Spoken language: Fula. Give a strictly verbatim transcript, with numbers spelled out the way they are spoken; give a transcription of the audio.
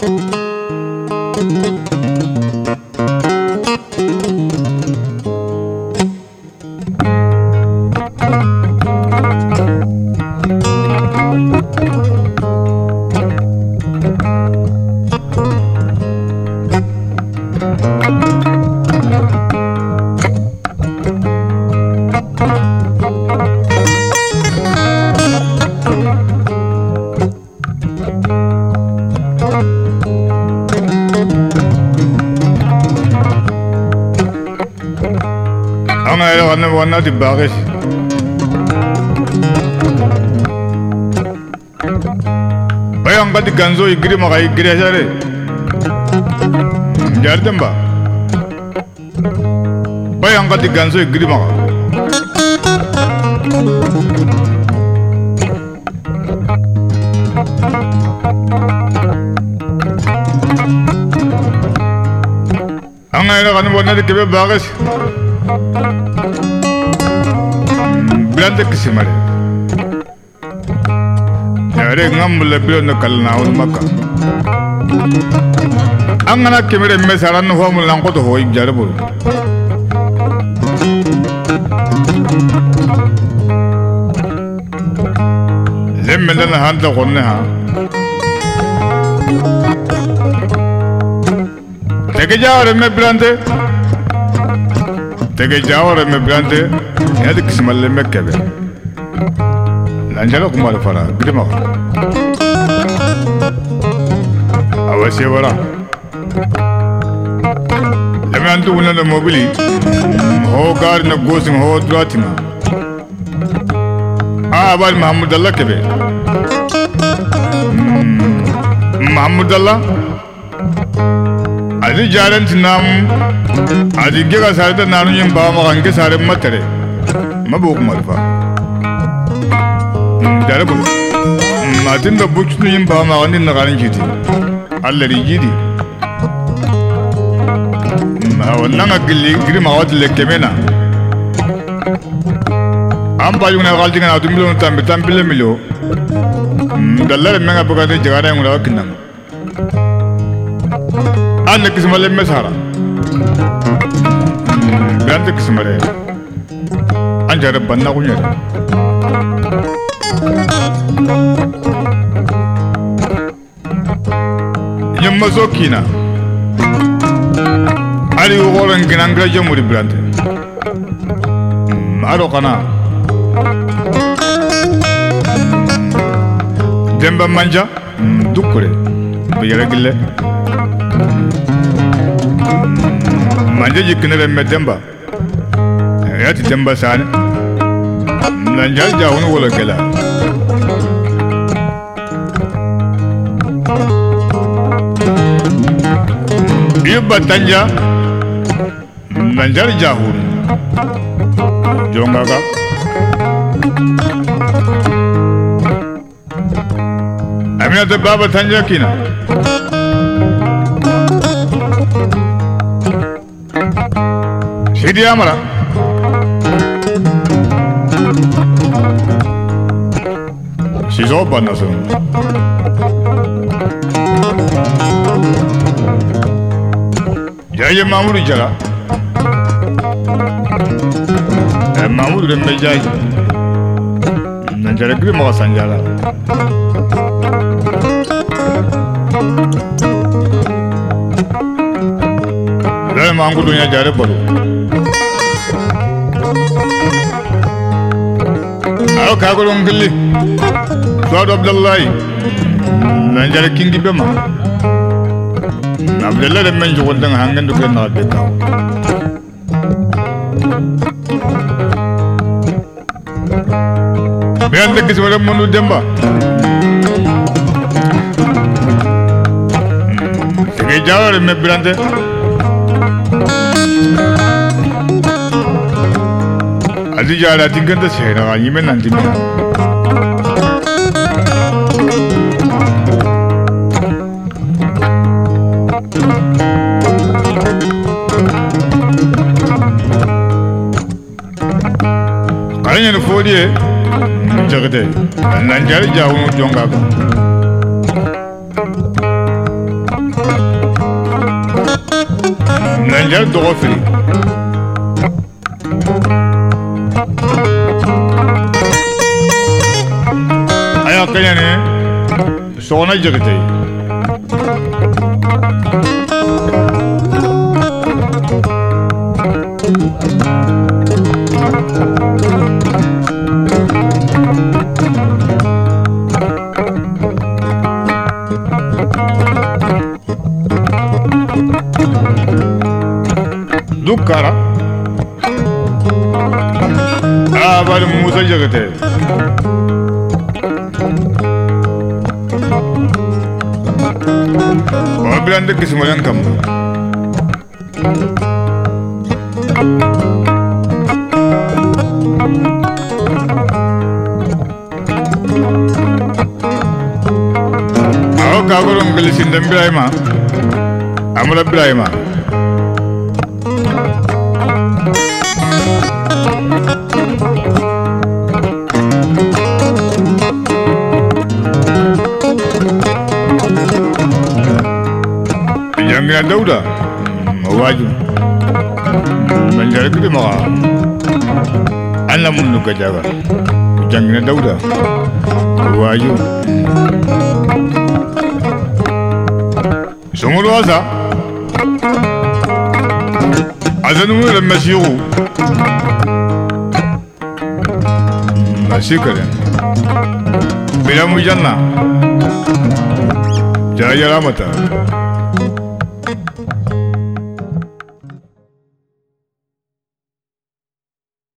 Wana di baris. Bayang kati ganzo igri maka igri asare. Jardem ba. Bayang kati ganzo igri maka. Anga ina kanu wana di kebe baris. Belanda kisimare. Yare ngamule belanda kalna un maka. Angana kemere mesaran ho mulan ko to ho ibjare bol. Lemmena na handa gonne ha. Tege jawre me belanda. Tege jawre me belanda. هذا كسم اللي مكبه لانجلو كمال فرا قدمه أواسي ورا لما عنده ولا الموبيلي هو قارن نقوسم هو دراتنا آه أبال محمد الله كبه محمد الله أدي جارن تنام أدي جيغا سارة نانو ينبا مغانك سارة مطره ما بوك مرفا داربو ما تند بوكسنو ينبا ما غني نغاني جيتي الله ريجيدي ما ولنا قلي قري ما وات لك كمينا ام باجونا غالتي كان ادو مليون تام تام بلا مليو دلار ميغا بوكاتي جغارا ngura kinam ان كسم الله مسارا بانت كسم الله anjare banna kunyere nyamma zokina ali ugoran ginangra jamuri brande maro kana demba manja dukure biyara gille manja jikinere me demba yati demba sane nanjal jawun wala gela iba tanja nanjal jahun jonga ka amina de baba tanja kina sidi amara Sizo banasın. Jaya mamuru jara. E mamuru remme jay. Nanjara gibi maga sanjara. Lale mangu dunya jare baru. Ayo kagolong geli. Suad Abdullahi Nanjara kingi bema Abdullahi remen jokondang hangen duke na bekau Bian de kiswara mundu demba Sege jawar me bilante Adi jara tingkanta sehera yime nanti me Kayaknya nufo dia, cakap deh, nanjari jauh jonga kan. nanjar dogo fili aya kanya ne sona jagate Dukara ah bari musa jagate wabilan de kismalan kam aw kagolon galisin dembirayma amula birayma Jangina Dauda waju menjadi maga Allah munu kajaga Jangina Dauda waju sungguh asa azanu lemasiu masih keren bila mujana jaya ramata